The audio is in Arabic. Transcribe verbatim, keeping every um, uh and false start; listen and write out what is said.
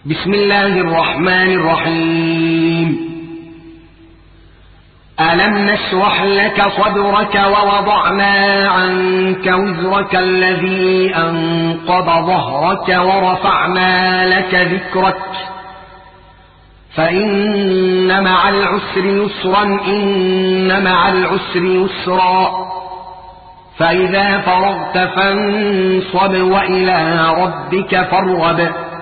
بسم الله الرحمن الرحيم. ألم نشرح لك صدرك ووضعنا عنك وزرك الذي أنقض ظهرك ورفعنا لك ذكرك فإن مع العسر يسرا إن مع العسر يسرا فإذا فرغت فانصب وإلى ربك فارغب